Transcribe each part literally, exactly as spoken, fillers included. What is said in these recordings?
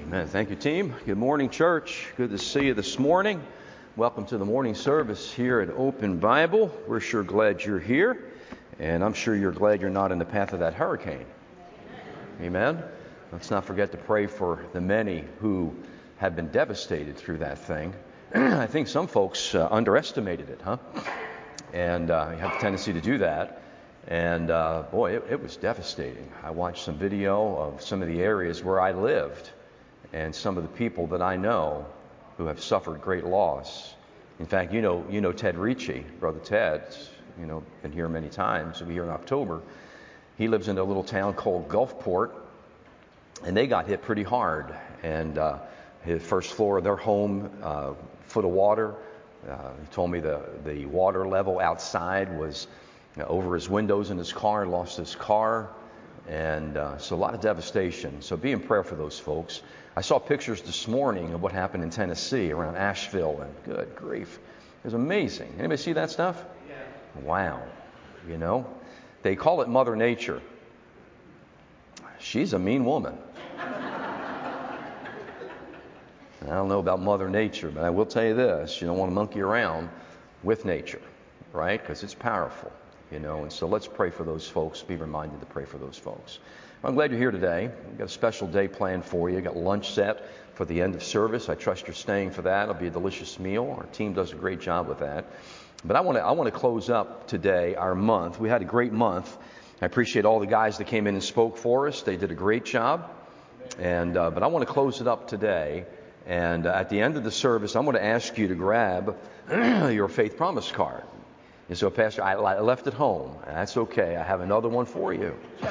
Amen. Thank you, team. Good morning, church. Good to see you this morning. Welcome to the morning service here at Open Bible. We're sure glad you're here, and I'm sure you're glad you're not in the path of that hurricane. Amen. Let's not forget to pray for the many who have been devastated through that thing. I think some folks uh, underestimated it, huh? And uh, you have a tendency to do that. And uh, boy, it, it was devastating. I watched some video of some of the areas where I lived and some of the people that I know who have suffered great loss. In fact, you know, you know Ted Ricci, Brother Ted, you know, been here many times. He'll be here in October. He lives in a little town called Gulfport, and they got hit pretty hard. And uh, his first floor of their home, uh, foot of water. Uh, he told me the, the water level outside was you know, over his windows in his car, lost his car. And uh, so a lot of devastation. So be in prayer for those folks. I saw pictures this morning of what happened in Tennessee around Asheville, and good grief. It was amazing. Anybody see that stuff? Yeah. Wow. You know, they call it Mother Nature. She's a mean woman. I don't know about Mother Nature, but I will tell you this. You don't want to monkey around with nature, right? Because it's powerful, you know. And so let's pray for those folks. Be reminded to pray for those folks. I'm glad you're here today. We've got a special day planned for you. We've got lunch set for the end of service. I trust you're staying for that. It'll be a delicious meal. Our team does a great job with that. But I want to I want to close up today our month. We had a great month. I appreciate all the guys that came in and spoke for us. They did a great job. And uh, but I want to close it up today. And uh, at the end of the service, I'm going to ask you to grab your faith promise card. And so, Pastor, I, I left it home. That's okay. I have another one for you.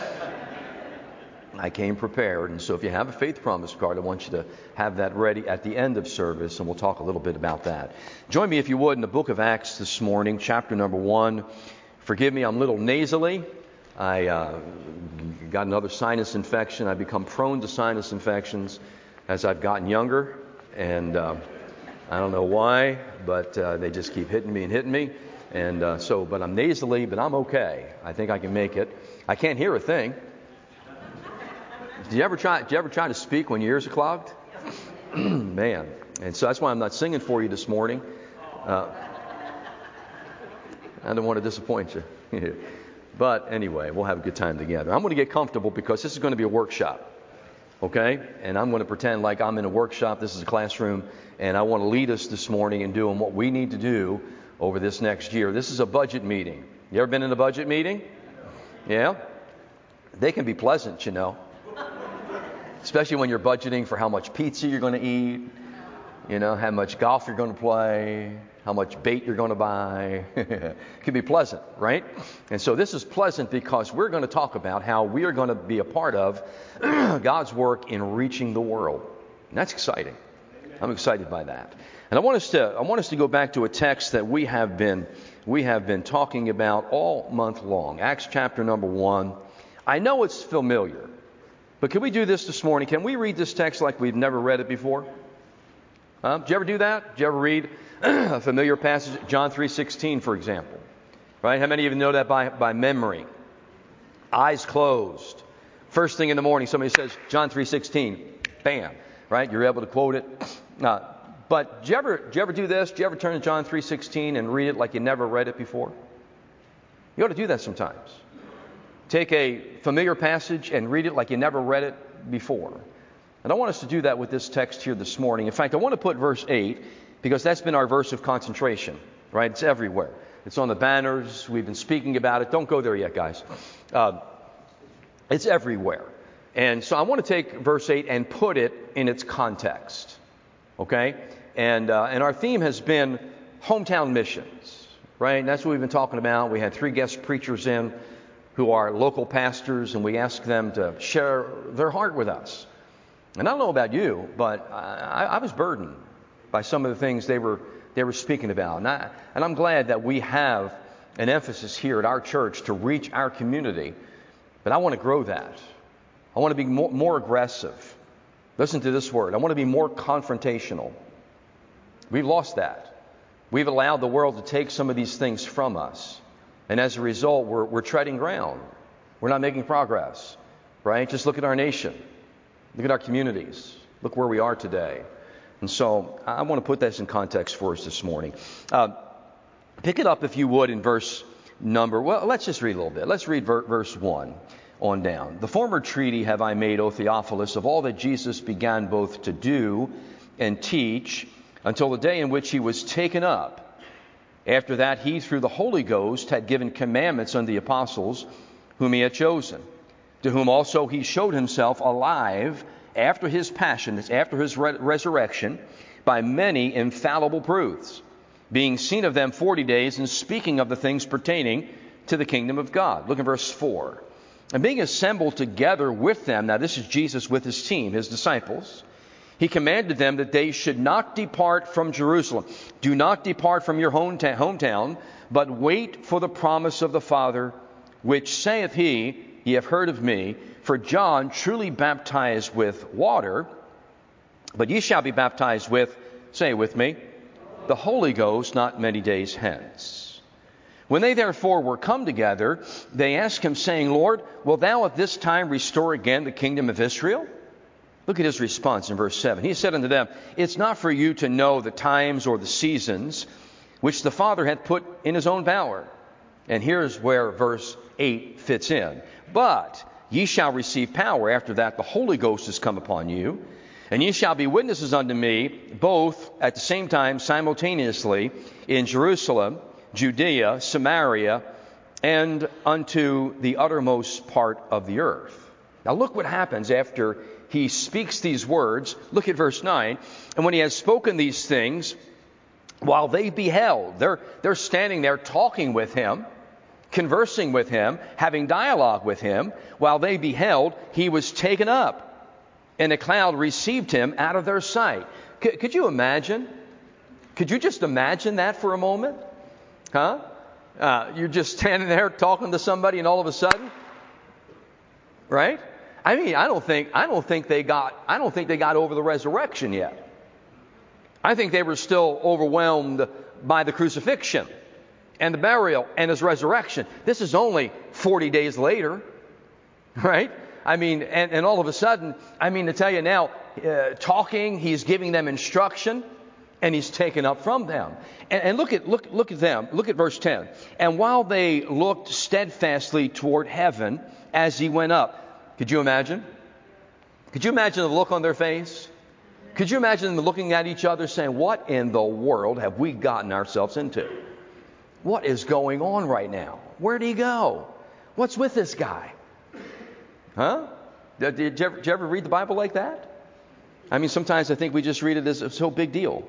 I came prepared, and so if you have a faith promise card, I want you to have that ready at the end of service, and we'll talk a little bit about that. Join me, if you would, in the book of Acts this morning, chapter number one. Forgive me, I'm a little nasally. I uh, got another sinus infection. I've become prone to sinus infections as I've gotten younger, and uh, I don't know why, but uh, they just keep hitting me and hitting me. And uh, so, but I'm nasally, but I'm okay. I think I can make it. I can't hear a thing. Do you ever try? Do you ever try to speak when your ears are clogged? Man, and so that's why I'm not singing for you this morning. Uh, I don't want to disappoint you, but anyway, we'll have a good time together. I'm going to get comfortable because this is going to be a workshop, okay? And I'm going to pretend like I'm in a workshop. This is a classroom, and I want to lead us this morning in doing what we need to do over this next year. This is a budget meeting. You ever been in a budget meeting? Yeah, they can be pleasant, you know. Especially when you're budgeting for how much pizza you're going to eat, you know, how much golf you're going to play, how much bait you're going to buy. It can be pleasant, right? And so this is pleasant because we're going to talk about how we are going to be a part of God's work in reaching the world. And that's exciting. I'm excited by that. And I want us to I want us to go back to a text that we have been we have been talking about all month long. Acts chapter number one. I know it's familiar. But can we do this this morning? Can we read this text like we've never read it before? Huh? Did you ever do that? Did you ever read a familiar passage? John three sixteen, for example. Right? How many of you know that by, by memory? Eyes closed. First thing in the morning, somebody says, John three sixteen. Bam. Right? You're able to quote it. Uh, but did you, ever, did you ever do this? Did you ever turn to John three sixteen and read it like you never read it before? You ought to do that sometimes. Take a familiar passage and read it like you never read it before. And I want us to do that with this text here this morning. In fact, I want to put verse eight because that's been our verse of concentration, right? It's everywhere. It's on the banners. We've been speaking about it. Don't go there yet, guys. Uh, it's everywhere. And so I want to take verse eight and put it in its context, okay? And, uh, and our theme has been hometown missions, right? And that's what we've been talking about. We had three guest preachers in who are local pastors, and we ask them to share their heart with us. And I don't know about you, but I, I was burdened by some of the things they were they were speaking about. And, I, and I'm glad that we have an emphasis here at our church to reach our community. But I want to grow that. I want to be more, more aggressive. Listen to this word. I want to be more confrontational. We've lost that. We've allowed the world to take some of these things from us. And as a result, we're, we're treading ground. We're not making progress, right? Just look at our nation. Look at our communities. Look where we are today. And so I want to put this in context for us this morning. Uh, pick it up, if you would, in verse number, well, let's just read a little bit. Let's read ver- verse one on down. The former treaty have I made, O Theophilus, of all that Jesus began both to do and teach until the day in which he was taken up. After that, he, through the Holy Ghost, had given commandments unto the apostles whom he had chosen, to whom also he showed himself alive after his passion, after his re- resurrection, by many infallible proofs, being seen of them forty days, and speaking of the things pertaining to the kingdom of God. Look at verse four. And being assembled together with them, now this is Jesus with his team, his disciples, he commanded them that they should not depart from Jerusalem. Do not depart from your hometown, but wait for the promise of the Father, which saith he, ye have heard of me. For John truly baptized with water, but ye shall be baptized with, say with me, the Holy Ghost not many days hence. When they therefore were come together, they asked him, saying, Lord, wilt thou at this time restore again the kingdom of Israel? Look at his response in verse seven. He said unto them, it's not for you to know the times or the seasons which the Father hath put in his own power. And here's where verse eight fits in. But ye shall receive power after that the Holy Ghost is come upon you, and ye shall be witnesses unto me, both at the same time simultaneously in Jerusalem, Judea, Samaria, and unto the uttermost part of the earth. Now look what happens after he speaks these words. Look at verse nine. And when he has spoken these things, while they beheld, they're, they're standing there talking with him, conversing with him, having dialogue with him, while they beheld, he was taken up, and a cloud received him out of their sight. C- could you imagine? Could you just imagine that for a moment? Huh? Uh, you're just standing there talking to somebody, and all of a sudden, right? I mean, I don't think I don't think they got I don't think they got over the resurrection yet. I think they were still overwhelmed by the crucifixion and the burial and his resurrection. This is only forty days later, right? I mean, and, and all of a sudden, I mean, to tell you now, uh, talking, he's giving them instruction, and he's taken up from them. And, and look at look look at them. Look at verse ten. And while they looked steadfastly toward heaven as he went up. Could you imagine? Could you imagine the look on their face? Could you imagine them looking at each other saying, what in the world have we gotten ourselves into? What is going on right now? Where'd he go? What's with this guy? Huh? Did you, ever, did you ever read the Bible like that? I mean, sometimes I think we just read it as a so big deal.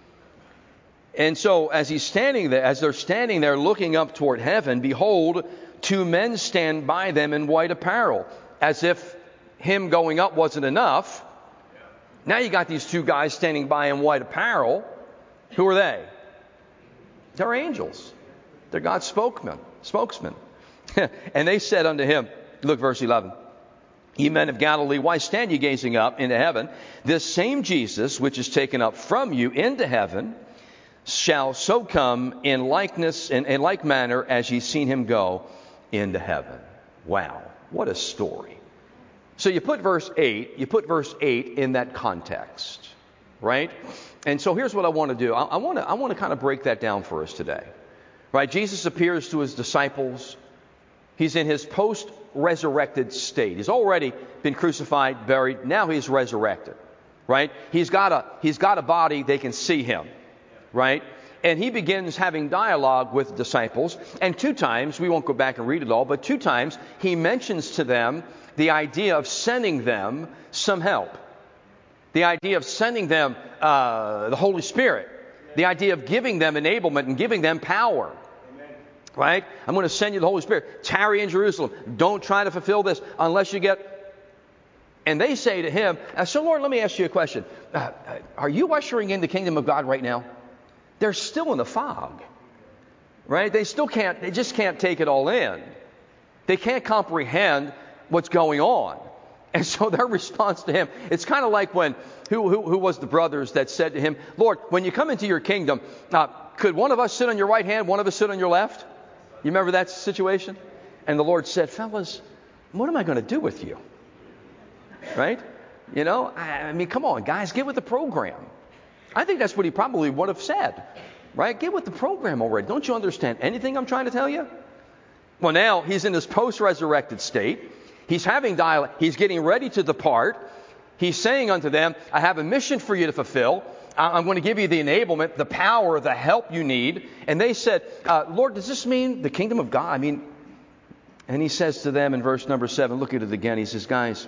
And so as he's standing there, as they're standing there looking up toward heaven, behold, two men stand by them in white apparel. As if him going up wasn't enough. Now you got these two guys standing by in white apparel. Who are they? They're angels. They're God's spokesmen. Spokesmen. And they said unto him, look, verse eleven. Ye men of Galilee, why stand ye gazing up into heaven? This same Jesus, which is taken up from you into heaven, shall so come in likeness, in, in like manner as ye seen him go into heaven. Wow. What a story. So you put verse eight, you put verse eight in that context, right? And so here's what I want to do. I, I want to I want to kind of break that down for us today. Right? Jesus appears to his disciples. He's in his post-resurrected state. He's already been crucified, buried. Now he's resurrected. Right? He's got a he's got a body, they can see him. Right? And he begins having dialogue with disciples. And two times, we won't go back and read it all, but two times he mentions to them the idea of sending them some help. The idea of sending them uh, the Holy Spirit. The idea of giving them enablement and giving them power. Amen. Right? I'm going to send you the Holy Spirit. Tarry in Jerusalem. Don't try to fulfill this unless you get... And they say to him, so Lord, let me ask you a question. Uh, are you ushering in the kingdom of God right now? They're still in the fog, right? They still can't, they just can't take it all in. They can't comprehend what's going on. And so their response to him, it's kind of like when, who, who, who was the brothers that said to him, Lord, when you come into your kingdom, uh, could one of us sit on your right hand, one of us sit on your left? You remember that situation? And the Lord said, fellas, what am I going to do with you? Right? You know, I, I mean, come on, guys, get with the program. I think that's what he probably would have said, right? Get with the program already. Don't you understand anything I'm trying to tell you? Well, now he's in this post-resurrected state. He's having dialogue. He's getting ready to depart. He's saying unto them, I have a mission for you to fulfill. I'm going to give you the enablement, the power, the help you need. And they said, uh, Lord, does this mean the kingdom of God? I mean, and he says to them in verse number seven, look at it again. He says, guys,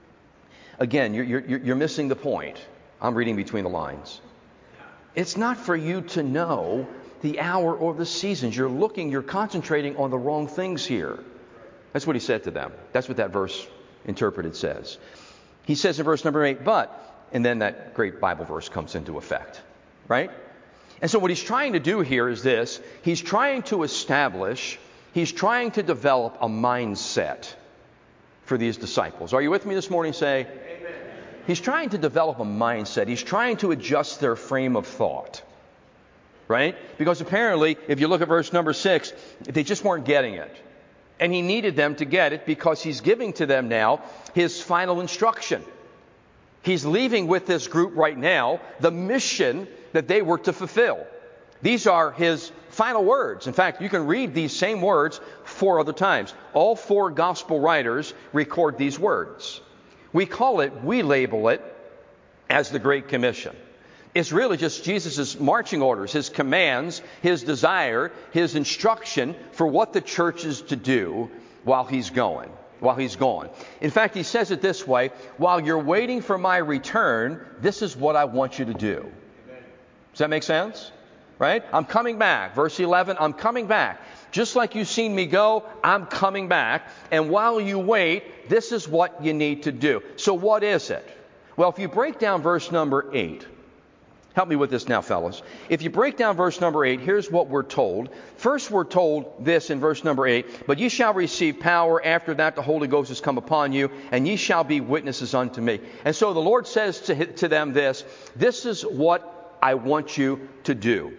again, you're, you're, you're missing the point. I'm reading between the lines. It's not for you to know the hour or the seasons. You're looking, you're concentrating on the wrong things here. That's what he said to them. That's what that verse interpreted says. He says in verse number eight, but, and then that great Bible verse comes into effect, right? And so what he's trying to do here is this. He's trying to establish, he's trying to develop a mindset for these disciples. Are you with me this morning? Say, amen. He's trying to develop a mindset. He's trying to adjust their frame of thought, right? Because apparently, if you look at verse number six, they just weren't getting it. And he needed them to get it because he's giving to them now his final instruction. He's leaving with this group right now the mission that they were to fulfill. These are his final words. In fact, you can read these same words four other times. All four gospel writers record these words. We call it, we label it as the Great Commission. It's really just Jesus' marching orders, his commands, his desire, his instruction for what the church is to do while he's going, while he's gone. In fact, he says it this way, while you're waiting for my return, this is what I want you to do. Does that make sense? Right? I'm coming back. Verse eleven, I'm coming back. Just like you've seen me go, I'm coming back. And while you wait, this is what you need to do. So what is it? Well, if you break down verse number eight, help me with this now, fellas. If you break down verse number eight, here's what we're told. First, we're told this in verse number eight, but ye shall receive power. After that, the Holy Ghost has come upon you, and ye shall be witnesses unto me. And so the Lord says to, to them this, this is what I want you to do.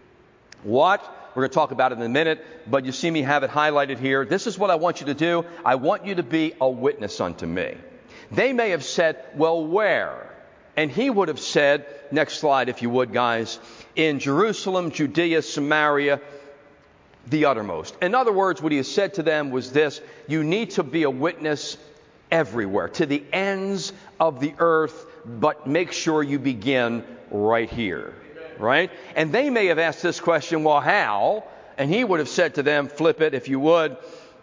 What? We're going to talk about it in a minute, but you see me have it highlighted here. This is what I want you to do. I want you to be a witness unto me. They may have said, well, where? And he would have said, next slide if you would, guys, in Jerusalem, Judea, Samaria, the uttermost. In other words, what he has said to them was this, you need to be a witness everywhere, to the ends of the earth, but make sure you begin right here. Right? And they may have asked this question, well, how? And he would have said to them, flip it if you would,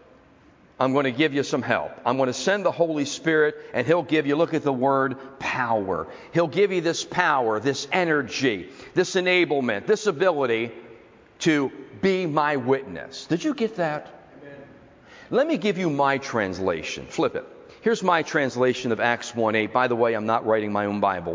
I'm going to give you some help. I'm going to send the Holy Spirit, and he'll give you, look at the word, power. He'll give you this power, this energy, this enablement, this ability to be my witness. Did you get that? Amen. Let me give you my translation. Flip it. Here's my translation of Acts one eight. By the way, I'm not writing my own Bible.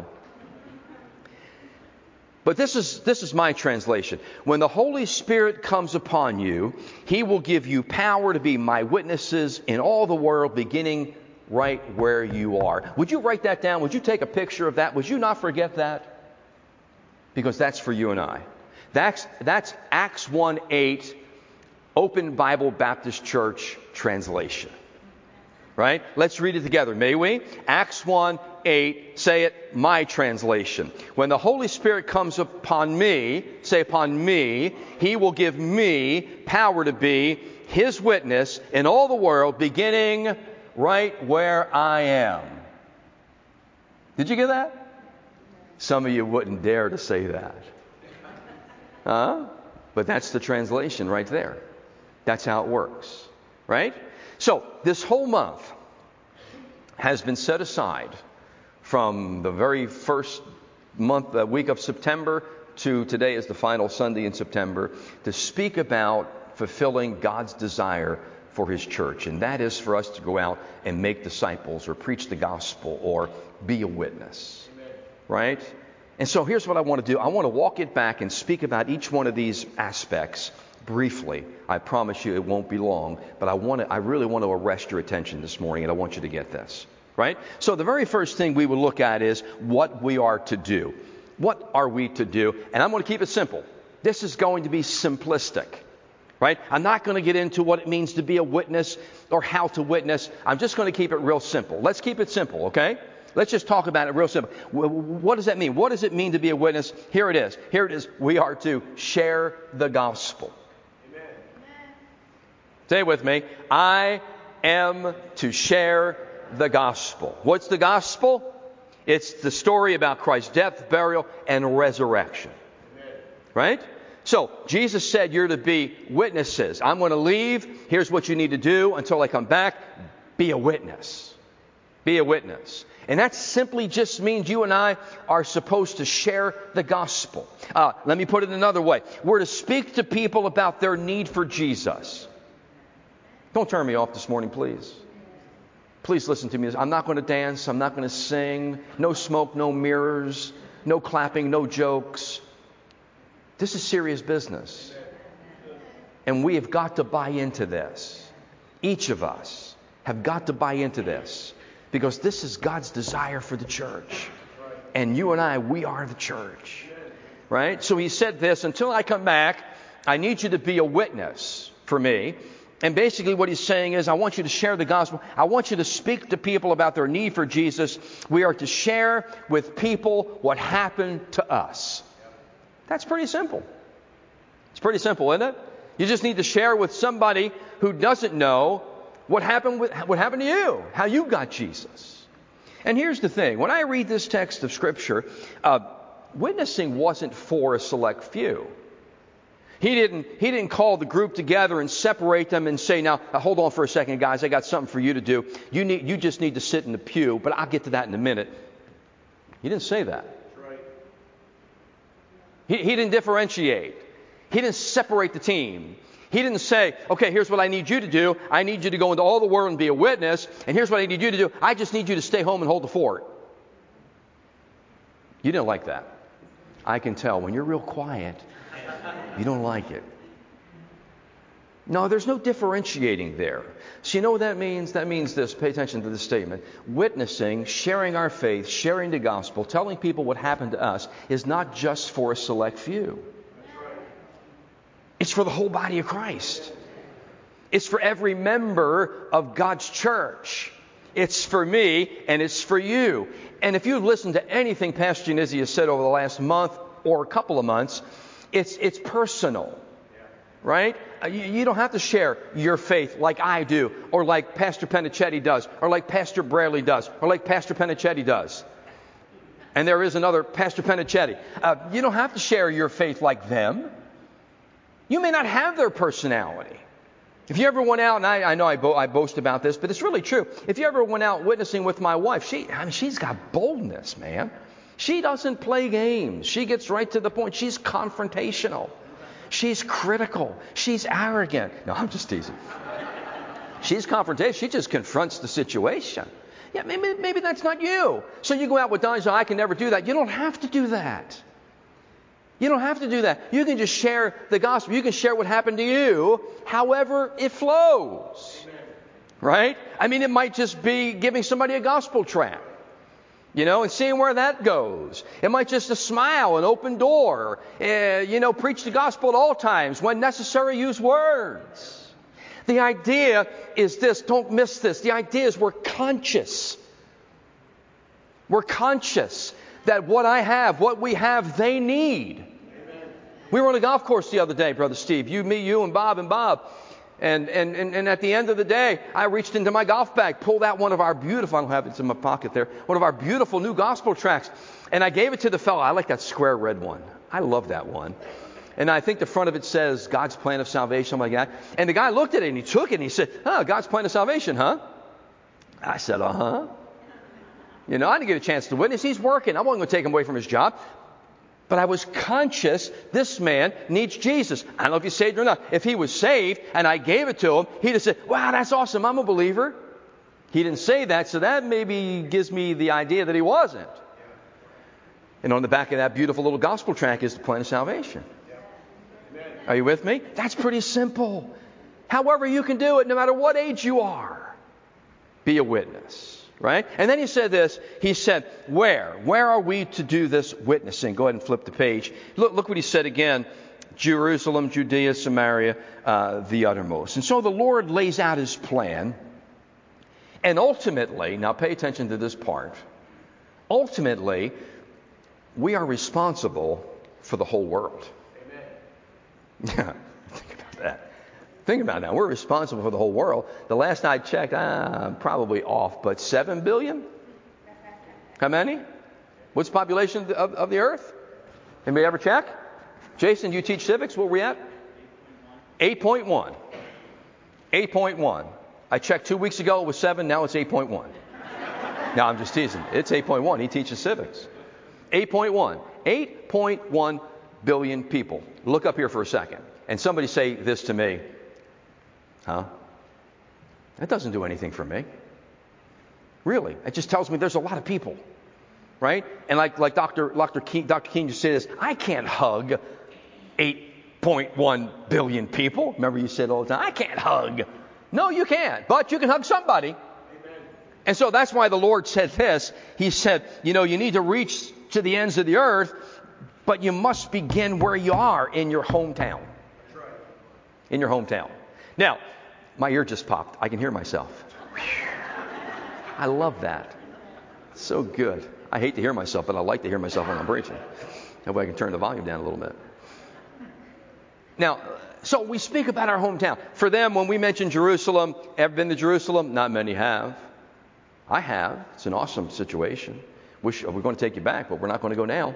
But this is this is my translation. When the Holy Spirit comes upon you, he will give you power to be my witnesses in all the world, beginning right where you are. Would you write that down? Would you take a picture of that? Would you not forget that? Because that's for you and I. That's, that's Acts one eight, Open Bible Baptist Church translation. Right? Let's read it together, may we? Acts one eight, say it, my translation. When the Holy Spirit comes upon me, say upon me, he will give me power to be his witness in all the world, beginning right where I am. Did you get that? Some of you wouldn't dare to say that. Huh? But that's the translation right there. That's how it works. Right? So, this whole month has been set aside from the very first month, uh, week of September to today is the final Sunday in September to speak about fulfilling God's desire for his church. And that is for us to go out and make disciples or preach the gospel or be a witness. Amen. Right? And so here's what I want to do. I want to walk it back and speak about each one of these aspects briefly. I promise you it won't be long, but I want to, I really want to arrest your attention this morning, and I want you to get this, right? So the very first thing we will look at is what we are to do. What are we to do? And I'm going to keep it simple. This is going to be simplistic, right? I'm not going to get into what it means to be a witness or how to witness. I'm just going to keep it real simple. Let's keep it simple, okay? Let's just talk about it real simple. What does that mean? What does it mean to be a witness? Here it is. Here it is. We are to share the gospel. Amen. Say it with me. I am to share the gospel. What's the gospel? It's the story about Christ's death, burial, and resurrection. Amen. Right? So, Jesus said you're to be witnesses. I'm going to leave. Here's what you need to do until I come back. Be a witness. Be a witness. And that simply just means you and I are supposed to share the gospel. Uh, let me put it another way. We're to speak to people about their need for Jesus. Don't turn me off this morning, please. Please listen to me. I'm not going to dance. I'm not going to sing. No smoke, no mirrors, no clapping, no jokes. This is serious business. And we have got to buy into this. Each of us have got to buy into this. Because this is God's desire for the church. And you and I, we are the church. Right? So he said this, until I come back, I need you to be a witness for me. And basically what he's saying is, I want you to share the gospel. I want you to speak to people about their need for Jesus. We are to share with people what happened to us. That's pretty simple. It's pretty simple, isn't it? You just need to share with somebody who doesn't know what happened with, what happened to you, how you got Jesus. And here's the thing. When I read this text of Scripture, uh, witnessing wasn't for a select few. He didn't, he didn't call the group together and separate them and say, now, uh, hold on for a second, guys. I got something for you to do. You need, you just need to sit in the pew, but I'll get to that in a minute. He didn't say that. That's right. He, he didn't differentiate. He didn't separate the team. He didn't say, okay, here's what I need you to do. I need you to go into all the world and be a witness. And here's what I need you to do. I just need you to stay home and hold the fort. You didn't like that. I can tell. When you're real quiet, you don't like it. No, there's no differentiating there. So you know what that means? That means this. Pay attention to this statement. Witnessing, sharing our faith, sharing the gospel, telling people what happened to us is not just for a select few. It's for the whole body of Christ. It's for every member of God's church. It's for me and it's for you. And if you've listened to anything Pastor Genizzi has said over the last month or a couple of months, it's it's personal. Right? You, you don't have to share your faith like I do, or like Pastor Penichetti does, or like Pastor Bradley does, or like Pastor Penichetti does. And there is another Pastor Penichetti. Uh, you don't have to share your faith like them. You may not have their personality. If you ever went out, and I, I know I, bo- I boast about this, but it's really true. If you ever went out witnessing with my wife, she, I mean, she's got boldness, man. She doesn't play games. She gets right to the point. She's confrontational. She's critical. She's arrogant. No, I'm just teasing. She's confrontational. She just confronts the situation. Yeah, maybe, maybe that's not you. So you go out with Don and say, I can never do that. You don't have to do that. You don't have to do that. You can just share the gospel. You can share what happened to you, however it flows. Amen. Right? I mean, it might just be giving somebody a gospel tract, you know, and seeing where that goes. It might just a smile, an open door. Uh, you know, preach the gospel at all times. When necessary, use words. The idea is this. Don't miss this. The idea is we're conscious. We're conscious that what I have, what we have, they need. Amen. We were on a golf course the other day, Brother Steve. You, me, you, and Bob, and Bob. And, and, and, and at the end of the day, I reached into my golf bag, pulled out one of our beautiful, I don't have it in my pocket there, one of our beautiful new gospel tracts. And I gave it to the fellow. I like that square red one. I love that one. And I think the front of it says God's plan of salvation, something like that. And the guy looked at it and he took it and he said, oh, God's plan of salvation, huh? I said, uh-huh. You know, I didn't get a chance to witness. He's working. I wasn't going to take him away from his job. But I was conscious this man needs Jesus. I don't know if he's saved or not. If he was saved and I gave it to him, he'd have said, wow, that's awesome. I'm a believer. He didn't say that, so that maybe gives me the idea that he wasn't. And on the back of that beautiful little gospel tract is the plan of salvation. Are you with me? That's pretty simple. However you can do it, no matter what age you are. Be a witness. Right? And then he said this. He said, where? Where are we to do this witnessing? Go ahead and flip the page. Look, look what he said again. Jerusalem, Judea, Samaria, uh, the uttermost. And so the Lord lays out his plan. And ultimately, now pay attention to this part. ultimately, we are responsible for the whole world. Amen. Yeah, think about that. Think about that. We're responsible for the whole world. The last I checked, ah, I'm probably off, but seven billion? How many? What's the population of, of the earth? Anybody ever check? Jason, you teach civics. Where are we at? eight point one. eight point one. I checked two weeks ago. It was seven. Now it's eight point one. No, I'm just teasing. It's eight point one. He teaches civics. eight point one. eight point one billion people. Look up here for a second. And somebody say this to me. Huh? That doesn't do anything for me. Really. It just tells me there's a lot of people. Right? And like like Doctor Doctor King, Doctor King just said this, I can't hug eight point one billion people. Remember you said all the time, I can't hug. No, you can't. But you can hug somebody. Amen. And so that's why the Lord said this. He said, you know, you need to reach to the ends of the earth, but you must begin where you are, in your hometown. That's right. In your hometown. Now, my ear just popped. I can hear myself. I love that. So good. I hate to hear myself, but I like to hear myself when I'm preaching. That way I can turn the volume down a little bit. Now, so we speak about our hometown. For them, when we mention Jerusalem, ever been to Jerusalem? Not many have. I have. It's an awesome situation. Wish we're going to take you back, but we're not going to go now.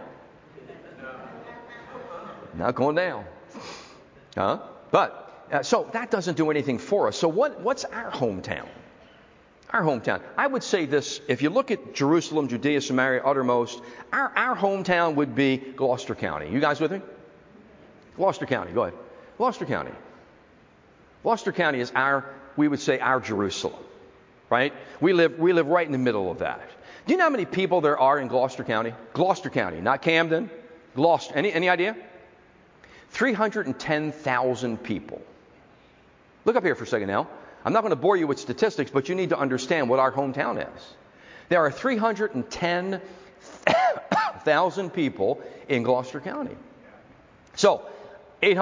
Not going now. Huh? But, uh, so that doesn't do anything for us. So what, what's our hometown? Our hometown. I would say this, if you look at Jerusalem, Judea, Samaria, uttermost, our, our hometown would be Gloucester County. You guys with me? Gloucester County, go ahead. Gloucester County. Gloucester County is our, we would say, our Jerusalem, right? We live, we live right in the middle of that. Do you know how many people there are in Gloucester County? Gloucester County, not Camden. Gloucester. Any, any idea? three hundred ten thousand people. Look up here for a second now. I'm not going to bore you with statistics, but you need to understand what our hometown is. There are three hundred ten thousand people in Gloucester County. So, eight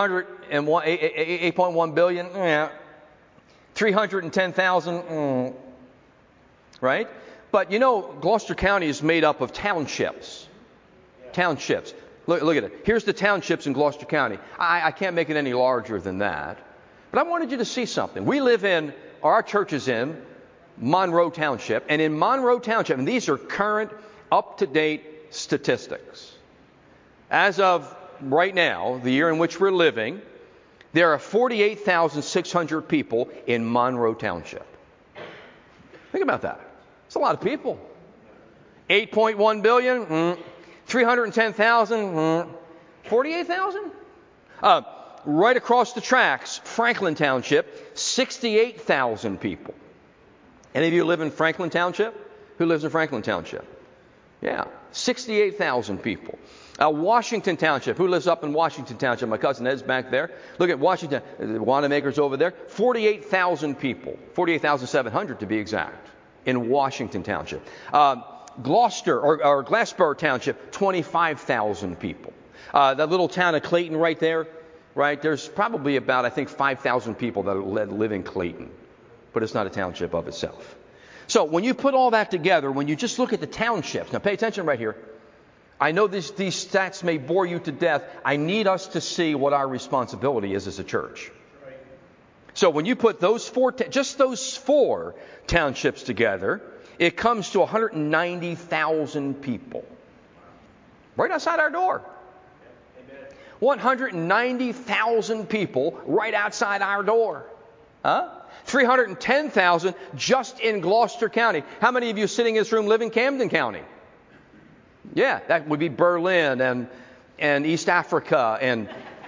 point one billion, yeah. three hundred ten thousand, mm, right? But you know, Gloucester County is made up of townships. Townships. Look, look at it. Here's the townships in Gloucester County. I, I can't make it any larger than that. But I wanted you to see something. We live in, or our church is in, Monroe Township. And in Monroe Township, and these are current, up-to-date statistics. As of right now, the year in which we're living, there are forty-eight thousand six hundred people in Monroe Township. Think about that. It's a lot of people. eight point one billion, mm, three hundred ten thousand, mm, forty-eight thousand? Uh, right across the tracks, Franklin Township, sixty-eight thousand people. Any of you live in Franklin Township? Who lives in Franklin Township? Yeah, sixty-eight thousand people. Uh, Washington Township. Who lives up in Washington Township? My cousin Ed's back there. Look at Washington. The Wanamaker's over there. forty-eight thousand people. forty-eight thousand seven hundred to be exact. In Washington Township. Uh, Gloucester or, or Glassboro Township, twenty-five thousand people. Uh, that little town of Clayton right there, right? There's probably about, I think, five thousand people that live in Clayton. But it's not a township of itself. So when you put all that together, when you just look at the townships, now pay attention right here. I know these, these stats may bore you to death. I need us to see what our responsibility is as a church. Right. So when you put those four, just those four townships together, it comes to one hundred ninety thousand people. Right outside our door. Amen. one hundred ninety thousand people right outside our door. Huh? three hundred ten thousand just in Gloucester County. How many of you sitting in this room live in Camden County? Yeah, that would be Berlin and and East Africa and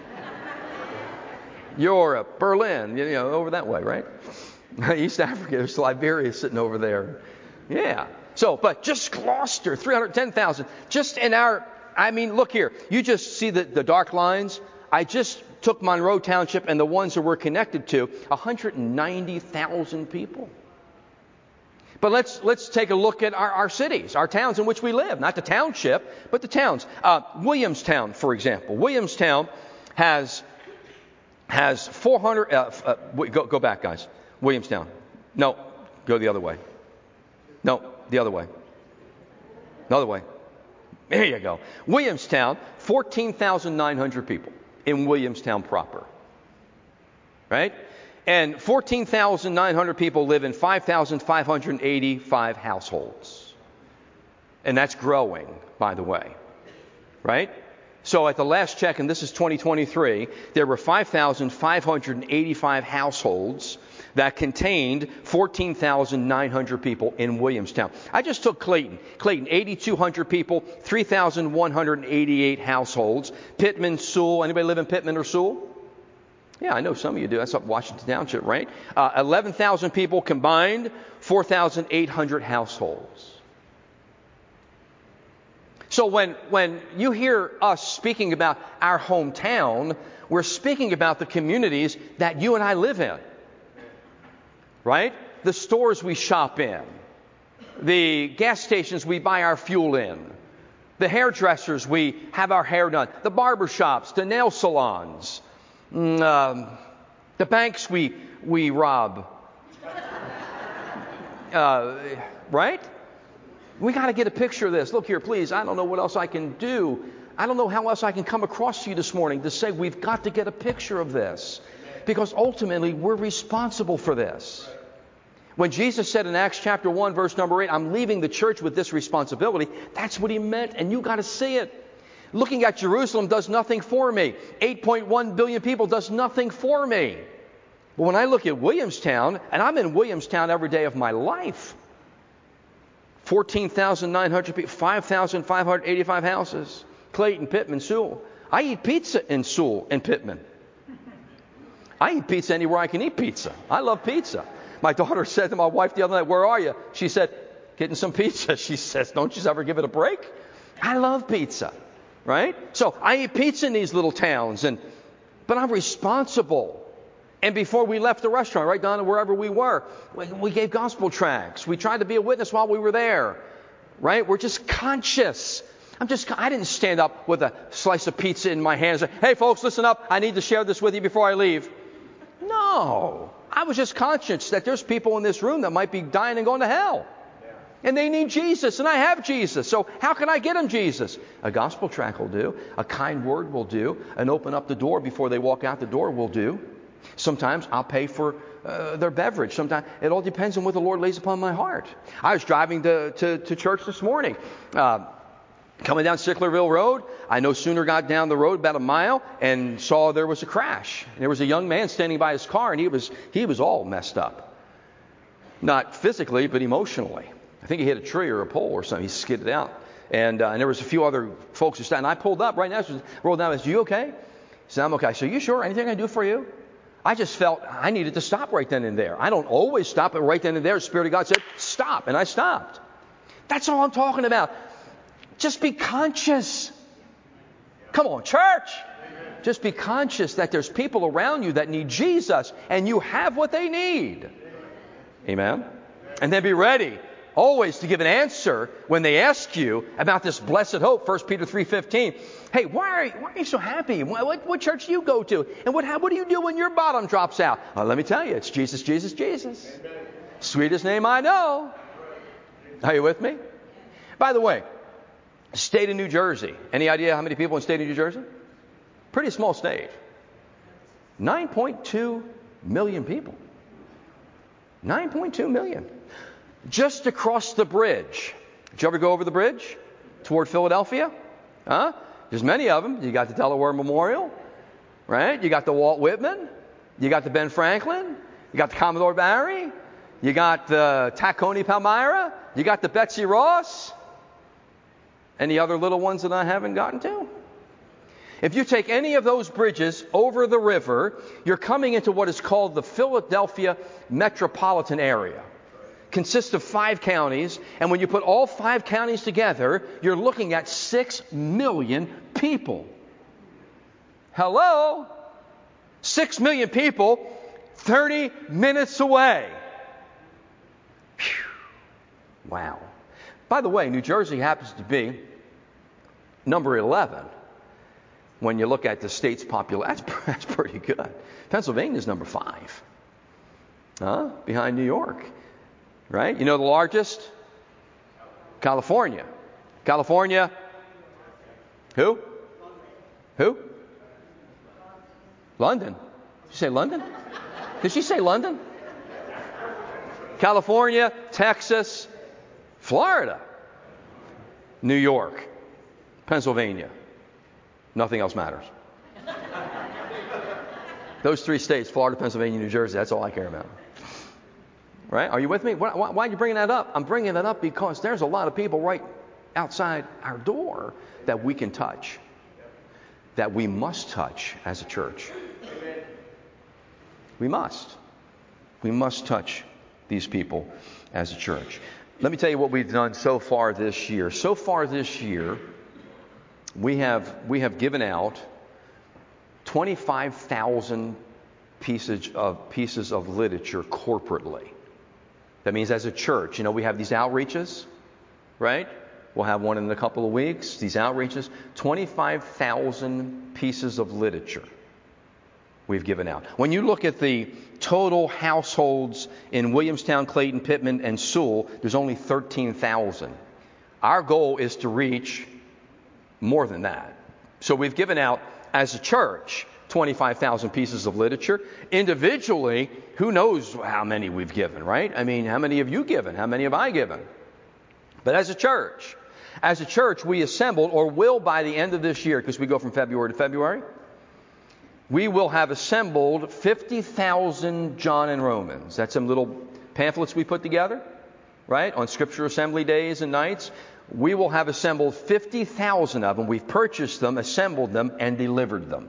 Europe, Berlin, you know, over that way, right? East Africa, there's Liberia sitting over there. Yeah. So, but just Gloucester, three hundred ten thousand. Just in our, I mean, look here. You just see the, the dark lines. I just took Monroe Township and the ones that we're connected to, one hundred ninety thousand people. But let's let's take a look at our, our cities, our towns in which we live. Not the township, but the towns. Uh, Williamstown, for example. Williamstown has has four hundred. Uh, uh, go go back, guys. Williamstown. No, go the other way. No, the other way. Another way. There you go. Williamstown, fourteen thousand nine hundred people in Williamstown proper. Right? And fourteen thousand nine hundred people live in five thousand five hundred eighty-five households. And that's growing, by the way. Right? So at the last check, and this is twenty twenty-three, there were five thousand five hundred eighty-five households that contained fourteen thousand nine hundred people in Williamstown. I just took Clayton. Clayton, eight thousand two hundred people, three thousand one hundred eighty-eight households. Pittman, Sewell. Anybody live in Pittman or Sewell? Yeah, I know some of you do. That's up Washington Township, right? Uh, eleven thousand people combined, four thousand eight hundred households. So when, when you hear us speaking about our hometown, we're speaking about the communities that you and I live in. Right? The stores we shop in. The gas stations we buy our fuel in. The hairdressers we have our hair done. The barber shops, the nail salons. Um, the banks we, we rob. Uh, right? We got to get a picture of this. Look here, please. I don't know what else I can do. I don't know how else I can come across to you this morning to say we've got to get a picture of this. Because ultimately, we're responsible for this. When Jesus said in Acts chapter one, verse number eight, I'm leaving the church with this responsibility, that's what he meant, and you got to see it. Looking at Jerusalem does nothing for me. eight point one billion people does nothing for me. But when I look at Williamstown, and I'm in Williamstown every day of my life, fourteen thousand nine hundred people, five thousand five hundred eighty-five houses, Clayton, Pittman, Sewell. I eat pizza in Sewell and Pittman. I eat pizza anywhere I can eat pizza. I love pizza. My daughter said to my wife the other night, where are you? She said, getting some pizza. She says, don't you ever give it a break? I love pizza. Right? So I eat pizza in these little towns, and but I'm responsible. And before we left the restaurant, right down to wherever we were, we, we gave gospel tracts. We tried to be a witness while we were there. Right? We're just conscious. I'm just, I didn't stand up with a slice of pizza in my hand and say, hey folks, listen up. I need to share this with you before I leave. No. I was just conscious that there's people in this room that might be dying and going to hell. And they need Jesus, and I have Jesus. So how can I get them Jesus? A gospel tract will do. A kind word will do. And open up the door before they walk out the door will do. Sometimes I'll pay for uh, their beverage. Sometimes it all depends on what the Lord lays upon my heart. I was driving to, to, to church this morning. Uh, coming down Sicklerville Road, I no sooner got down the road about a mile and saw there was a crash. There was a young man standing by his car, and he was he was all messed up. Not physically, but emotionally. I think he hit a tree or a pole or something. He skidded out. And, uh, and there was a few other folks who standing. I pulled up right now. Rolled down. I said, you okay? He said, I'm okay. I said, you sure? Anything I can do for you? I just felt I needed to stop right then and there. I don't always stop, but right then and there, the Spirit of God said, stop. And I stopped. That's all I'm talking about. Just be conscious. Come on, church. Just be conscious that there's people around you that need Jesus, and you have what they need. Amen? And then be ready always to give an answer when they ask you about this blessed hope. First Peter three fifteen. Hey, why are you, why are you so happy? What, what church do you go to? And what, how, what do you do when your bottom drops out? Well, let me tell you, it's Jesus, Jesus, Jesus. Amen. Sweetest name I know. Are you with me? By the way, state of New Jersey. Any idea how many people in the state of New Jersey? Pretty small state. nine point two million people. nine point two million. Just across the bridge. Did you ever go over the bridge toward Philadelphia? Huh? There's many of them. You got the Delaware Memorial, right? You got the Walt Whitman. You got the Ben Franklin. You got the Commodore Barry. You got the Tacony Palmyra. You got the Betsy Ross. Any other little ones that I haven't gotten to? If you take any of those bridges over the river, you're coming into what is called the Philadelphia metropolitan area. Consists of five counties, and when you put all five counties together, you're looking at six million people. Hello? Six million people, thirty minutes away. Whew. Wow. By the way, New Jersey happens to be number eleven. When you look at the state's population, that's, that's pretty good. Pennsylvania's number five. Huh? Behind New York. Right? You know the largest? California. California. Who? Who? London. Did you say London? Did she say London? California, Texas, Florida, New York, Pennsylvania. Nothing else matters. Those three states, Florida, Pennsylvania, New Jersey, that's all I care about. Right? Are you with me? Why, why are you bringing that up? I'm bringing that up because there's a lot of people right outside our door that we can touch, that we must touch as a church. We must. We must touch these people as a church. Let me tell you what we've done so far this year. So far this year, we have we have given out twenty-five thousand pieces of pieces of literature corporately. That means as a church, you know, we have these outreaches, right? We'll have one in a couple of weeks. These outreaches, twenty-five thousand pieces of literature we've given out. When you look at the total households in Williamstown, Clayton, Pittman, and Sewell, there's only thirteen thousand. Our goal is to reach more than that. So we've given out, as a church, twenty-five thousand pieces of literature. Individually, who knows how many we've given, right? I mean, how many have you given? How many have I given? But as a church, as a church, we assembled, or will by the end of this year, because we go from February to February, we will have assembled fifty thousand John and Romans. That's some little pamphlets we put together, right, on Scripture Assembly days and nights. We will have assembled fifty thousand of them. We've purchased them, assembled them, and delivered them.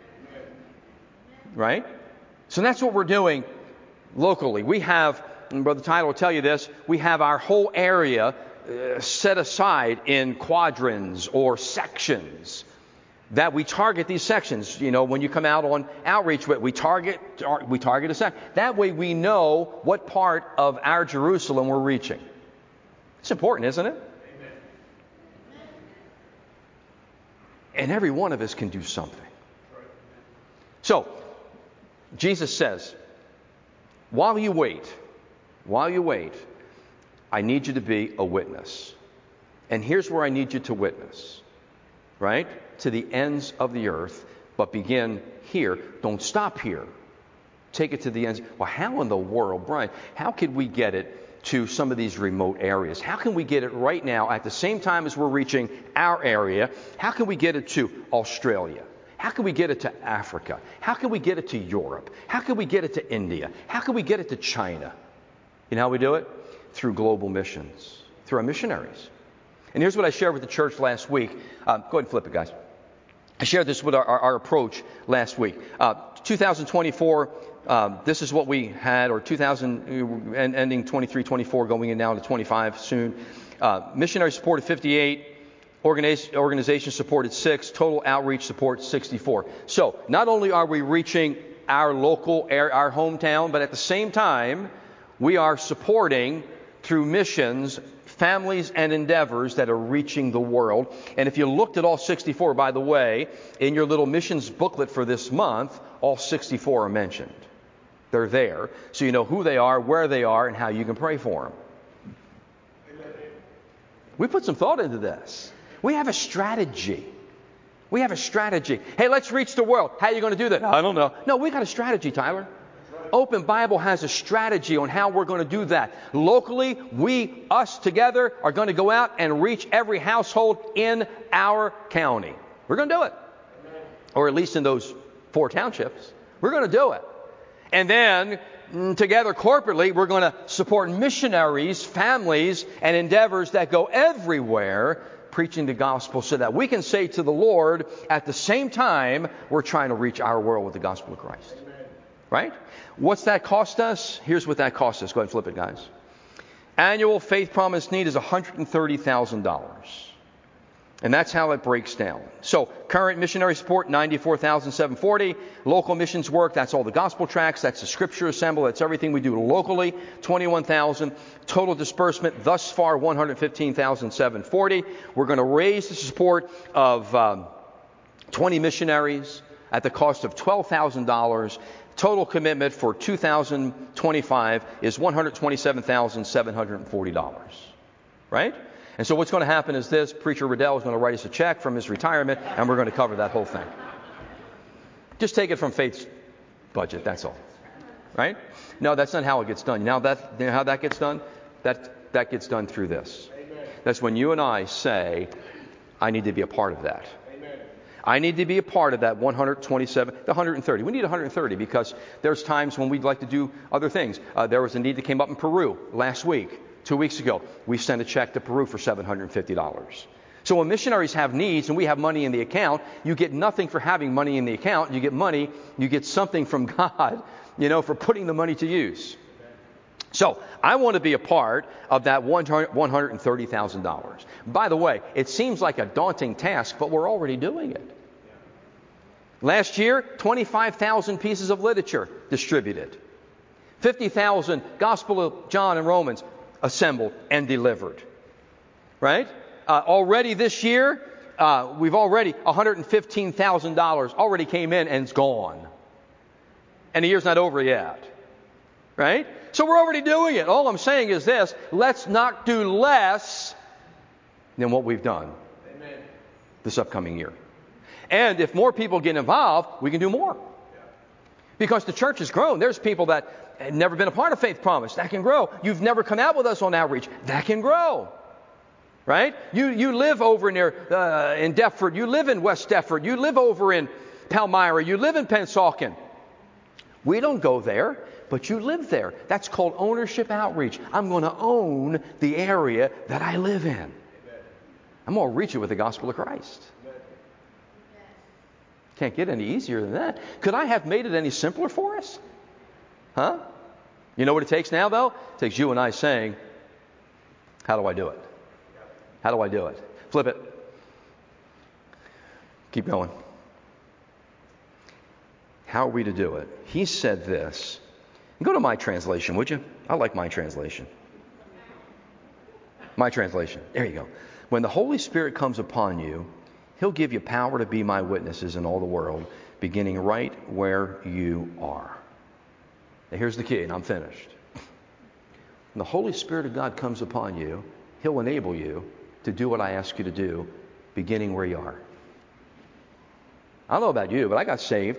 Right? So that's what we're doing locally. We have, and Brother Tyler will tell you this, we have our whole area uh, set aside in quadrants or sections that we target these sections. You know, when you come out on outreach, we target we target a section. That way we know what part of our Jerusalem we're reaching. It's important, isn't it? Amen. And every one of us can do something. So, Jesus says, while you wait, while you wait, I need you to be a witness. And here's where I need you to witness, right? To the ends of the earth, but begin here. Don't stop here. Take it to the ends. Well, how in the world, Brian, how could we get it to some of these remote areas? How can we get it right now at the same time as we're reaching our area? How can we get it to Australia? How can we get it to Africa? How can we get it to Europe? How can we get it to India? How can we get it to China? You know how we do it? Through global missions, through our missionaries. And here's what I shared with the church last week. Um, go ahead and flip it, guys. I shared this with our, our, our approach last week. Uh, twenty twenty-four, um, this is what we had, or two thousand, ending twenty-three, twenty-four, going in now to twenty-five soon. Uh, missionary supported fifty-eight. Organization, organization supported six, total outreach support sixty-four. So not only are we reaching our local, our hometown, but at the same time, we are supporting through missions, families and endeavors that are reaching the world. And if you looked at all sixty-four, by the way, in your little missions booklet for this month, all sixty-four are mentioned. They're there, so you know who they are, where they are, and how you can pray for them. We put some thought into this. We have a strategy. We have a strategy. Hey, let's reach the world. How are you going to do that? I don't know. No, we got a strategy, Tyler. Open Bible has a strategy on how we're going to do that. Locally, we, us together, are going to go out and reach every household in our county. We're going to do it. Or at least in those four townships. We're going to do it. And then, together corporately, we're going to support missionaries, families, and endeavors that go everywhere preaching the gospel so that we can say to the Lord, at the same time, we're trying to reach our world with the gospel of Christ. Amen. Right? What's that cost us? Here's what that cost us. Go ahead and flip it, guys. Annual faith promise need is one hundred thirty thousand dollars. And that's how it breaks down. So current missionary support, ninety-four thousand seven hundred forty dollars. Local missions work, that's all the gospel tracts, that's the scripture assembly, that's everything we do locally, twenty-one thousand dollars. Total disbursement thus far, one hundred fifteen thousand seven hundred forty dollars. We're going to raise the support of um, twenty missionaries at the cost of twelve thousand dollars. Total commitment for two thousand twenty-five is one hundred twenty-seven thousand seven hundred forty dollars. Right? And so what's going to happen is this. Preacher Riddell is going to write us a check from his retirement, and we're going to cover that whole thing. Just take it from Faith's budget, that's all. Right? No, that's not how it gets done. Now that, you know how that gets done? That, that gets done through this. Amen. That's when you and I say, I need to be a part of that. Amen. I need to be a part of that one hundred twenty-seven, the one hundred thirty. We need one hundred thirty because there's times when we'd like to do other things. Uh, there was a need that came up in Peru last week, two weeks ago. We sent a check to Peru for seven hundred fifty dollars. So when missionaries have needs and we have money in the account, you get nothing for having money in the account. You get money, you get something from God, you know, for putting the money to use. So I want to be a part of that one hundred thirty thousand dollars. By the way, it seems like a daunting task, but we're already doing it. Last year, twenty-five thousand pieces of literature distributed. fifty thousand Gospel of John and Romans assembled and delivered. Right? Uh, already this year, uh, we've already, one hundred fifteen thousand dollars already came in and it's gone. And the year's not over yet. Right? So we're already doing it. All I'm saying is this. Let's not do less than what we've done Amen. This upcoming year. And if more people get involved, we can do more. Because the church has grown. There's people that have never been a part of Faith Promise. That can grow. You've never come out with us on outreach. That can grow. Right? You you live over near uh, in Deptford. You live in West Deptford. You live over in Palmyra. You live in Pennsauken. We don't go there, but you live there. That's called ownership outreach. I'm going to own the area that I live in. Amen. I'm going to reach you with the gospel of Christ. Amen. Can't get any easier than that. Could I have made it any simpler for us? Huh? You know what it takes now, though? It takes you and I saying, how do I do it? How do I do it? Flip it. Keep going. How are we to do it? He said this. Go to my translation, would you? I like my translation. My translation. There you go. When the Holy Spirit comes upon you, He'll give you power to be my witnesses in all the world, beginning right where you are. Now here's the key, and I'm finished. When the Holy Spirit of God comes upon you, He'll enable you to do what I ask you to do, beginning where you are. I don't know about you, but I got saved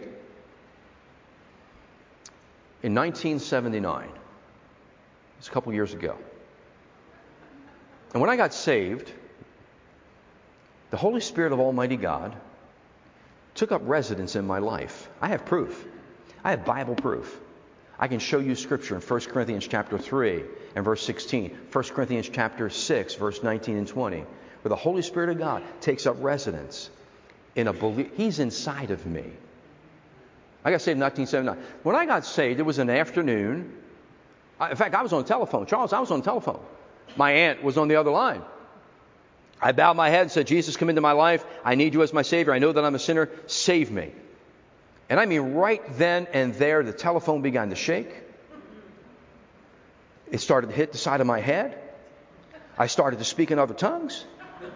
in nineteen seventy-nine. It's a couple years ago. And when I got saved, the Holy Spirit of Almighty God took up residence in my life. I have proof. I have Bible proof. I can show you Scripture in First Corinthians chapter three and verse sixteen. First Corinthians chapter six, verse nineteen and twenty. Where the Holy Spirit of God takes up residence in a belief. He's inside of me. I got saved in nineteen seventy-nine. When I got saved, it was an afternoon. I, in fact, I was on the telephone. Charles, I was on the telephone. My aunt was on the other line. I bowed my head and said, Jesus, come into my life. I need you as my Savior. I know that I'm a sinner. Save me. And I mean, right then and there, the telephone began to shake. It started to hit the side of my head. I started to speak in other tongues.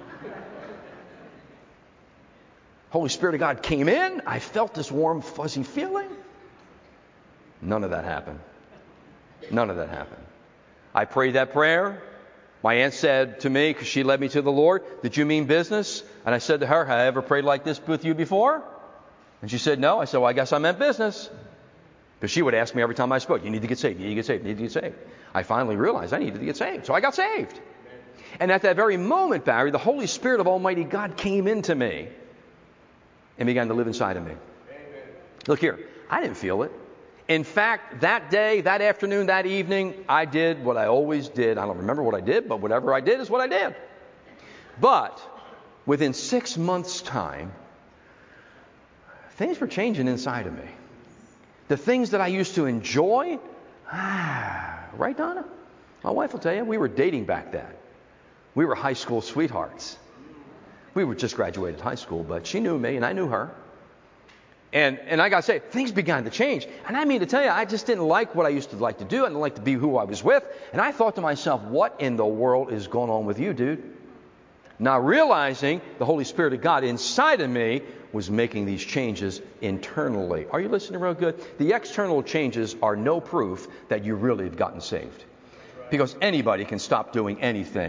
Holy Spirit of God came in. I felt this warm, fuzzy feeling. None of that happened. None of that happened. I prayed that prayer. My aunt said to me, because she led me to the Lord, did you mean business? And I said to her, have I ever prayed like this with you before? And she said, no. I said, well, I guess I meant business. Because she would ask me every time I spoke, you need to get saved, you need to get saved, you need to get saved. I finally realized I needed to get saved. So I got saved. And at that very moment, Barry, the Holy Spirit of Almighty God came into me and began to live inside of me. Amen. Look here, I didn't feel it. In fact, that day, that afternoon, that evening, I did what I always did. I don't remember what I did, but whatever I did is what I did. But within six months' time, things were changing inside of me. The things that I used to enjoy, ah, right, Donna? My wife will tell you, we were dating back then. We were high school sweethearts. We were just graduated high school, but she knew me and I knew her. And and I got to say, things began to change. And I mean to tell you, I just didn't like what I used to like to do. I didn't like to be who I was with. And I thought to myself, what in the world is going on with you, dude? Not realizing the Holy Spirit of God inside of me was making these changes internally. Are you listening real good? The external changes are no proof that you really have gotten saved. Because anybody can stop doing anything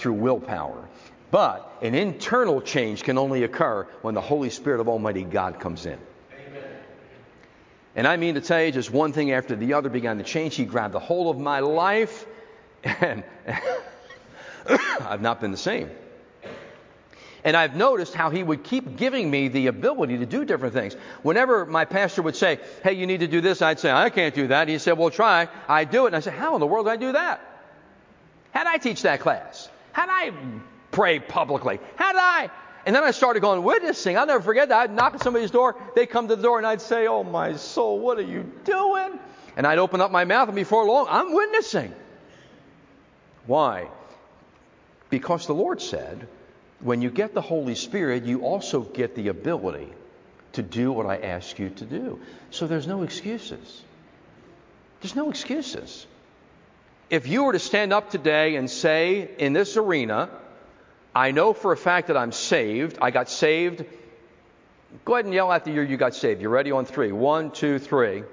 through willpower. But an internal change can only occur when the Holy Spirit of Almighty God comes in. Amen. And I mean to tell you, just one thing after the other began to change. He grabbed a hold of my life, and I've not been the same. And I've noticed how he would keep giving me the ability to do different things. Whenever my pastor would say, hey, you need to do this, I'd say, I can't do that. He said, well, try. I do it. And I said, how in the world do I do that? How'd I teach that class? How'd I pray publicly? How'd I? And then I started going witnessing. I'll never forget that. I'd knock on somebody's door. They'd come to the door and I'd say, oh, my soul, what are you doing? And I'd open up my mouth, and before long, I'm witnessing. Why? Because the Lord said, when you get the Holy Spirit, you also get the ability to do what I ask you to do. So there's no excuses. There's no excuses. If you were to stand up today and say, in this arena, I know for a fact that I'm saved. I got saved. Go ahead and yell out the year you got saved. You ready? On three. One, two, three.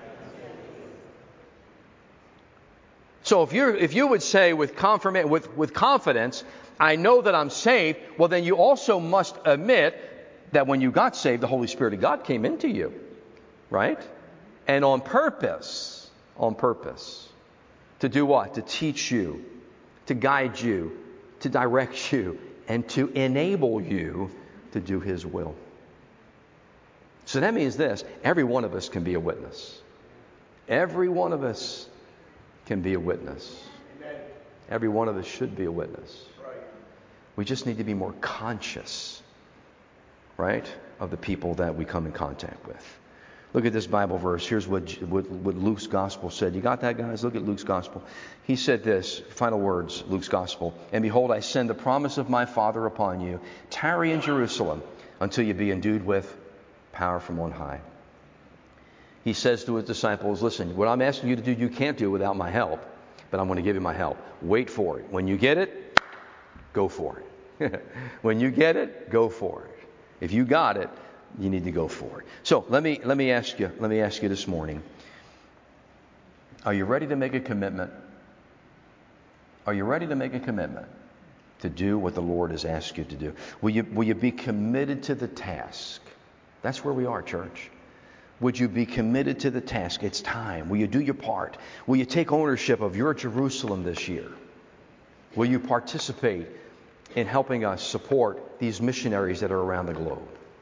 So if you if you would say with confirm with with confidence, I know that I'm saved, well then you also must admit that when you got saved, the Holy Spirit of God came into you, right? And on purpose, on purpose, to do what? To teach you, to guide you, to direct you, and to enable you to do His will. So that means this: every one of us can be a witness. Every one of us can be a witness. Amen. Every one of us should be a witness. Right. We just need to be more conscious, right, of the people that we come in contact with. Look at this Bible verse. Here's what, what, what Luke's gospel said. You got that, guys? Look at Luke's gospel. He said this, final words, Luke's gospel. And behold, I send the promise of my Father upon you. Tarry in Jerusalem until you be endued with power from on high. He says to his disciples, listen, what I'm asking you to do, you can't do without my help, but I'm going to give you my help. Wait for it. When you get it, go for it. When you get it, go for it. If you got it, you need to go for it. So let me let me ask you, let me ask you this morning. Are you ready to make a commitment? Are you ready to make a commitment to do what the Lord has asked you to do? Will you will you be committed to the task? That's where we are, church. Would you be committed to the task? It's time. Will you do your part? Will you take ownership of your Jerusalem this year? Will you participate in helping us support these missionaries that are around the globe?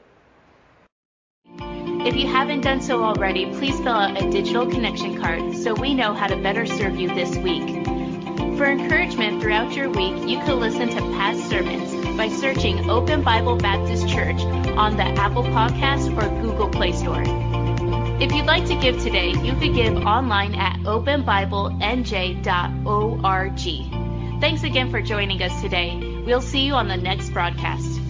If you haven't done so already, please fill out a digital connection card so we know how to better serve you this week. For encouragement throughout your week, you can listen to past sermons by searching Open Bible Baptist Church on the Apple Podcast or Google Play Store. If you'd like to give today, you could give online at open bible n j dot org. Thanks again for joining us today. We'll see you on the next broadcast.